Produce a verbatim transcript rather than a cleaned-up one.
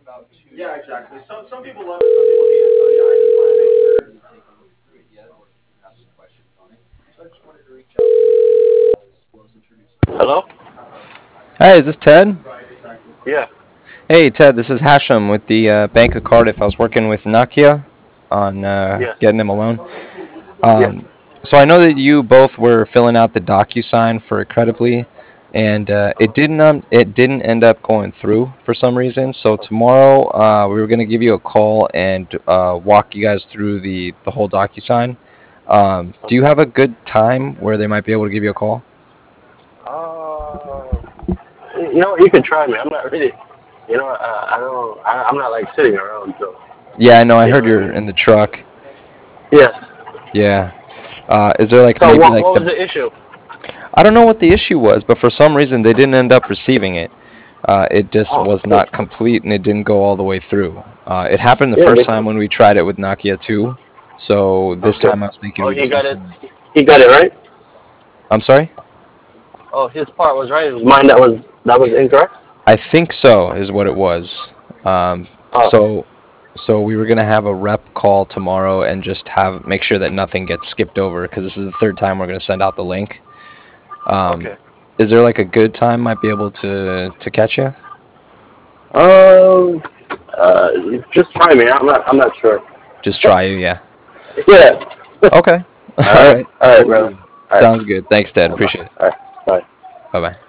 Yeah, exactly. Some some people love it, some people hate it. So yeah, I just want to make sure and take a look through it yet, or if you have some questions on it. So I just wanted to reach out as well as introduce Hello? myself. Hi, is this Ted? Right, exactly. Yeah. Hey, Ted, this is Hashem with the uh, Bank of Cardiff. I was working with Nakia on uh, Yeah. getting him a loan. Okay, cool, cool, cool. Yeah. Um, so I know that you both were filling out the DocuSign for Credibly, and uh, it didn't um, it didn't end up going through for some reason. So tomorrow uh, we were going to give you a call and uh, walk you guys through the the whole DocuSign. Um, do you Okay. have a good time where they might be able to give you a call? Uh, you know, you can try me. I'm not really, you know, uh, I don't, I, I'm not like sitting around, so, Yeah, I know. I you know heard what I you're mean? in the truck. Yes. Yeah. Uh, is there like So maybe what, like what was the the issue? I don't know what the issue was, but for some reason they didn't end up receiving it. Uh, it just Oh, was yeah. not complete and it didn't go all the way through. Uh, it happened the Yeah, first they, time when we tried it with Nokia too. So this okay. time I was thinking Oh, we he just need got it, to. he got it right? I'm sorry? Oh, his part was right. It was mine that was, that was incorrect? I think so is what it was. Um, Oh, so so we were gonna have a rep call tomorrow and just have make sure that nothing gets skipped over because this is the third time we're gonna send out the link. Um, okay. is there like a good time might be able to to catch you? Um, uh, just try me. I'm not, I'm not sure. Just try you, yeah. Yeah. Okay. All All right. right. All right, brother. All right. Sounds good. Thanks, Ted. Bye-bye. Appreciate it. All right. Bye. Bye bye.